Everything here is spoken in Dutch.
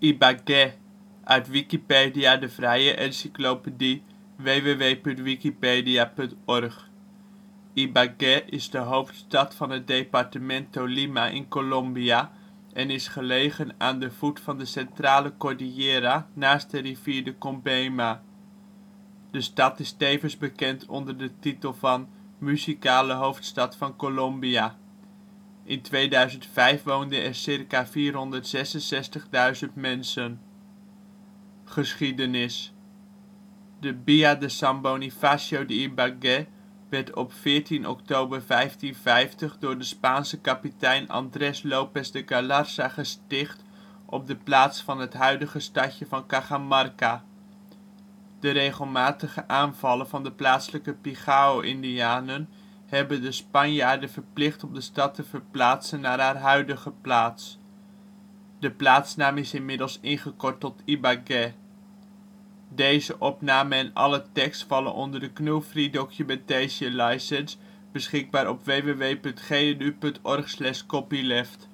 Ibagué, uit Wikipedia, de vrije encyclopedie. www.wikipedia.org. Ibagué is de hoofdstad van het departement Tolima in Colombia en is gelegen aan de voet van de Centrale Cordillera naast de rivier de Combeima. De stad is tevens bekend onder de titel van muzikale hoofdstad van Colombia. In 2005 woonden er circa 466.000 mensen. Geschiedenis. De Vía de San Bonifacio de Ibagué werd op 14 oktober 1550 door de Spaanse kapitein Andrés López de Galarza gesticht op de plaats van het huidige stadje van Cajamarca. De regelmatige aanvallen van de plaatselijke Pigao-indianen hebben de Spanjaarden verplicht om de stad te verplaatsen naar haar huidige plaats. De plaatsnaam is inmiddels ingekort tot Ibagué. Deze opname en alle tekst vallen onder de GNU Free Documentation License, beschikbaar op www.gnu.org/copyleft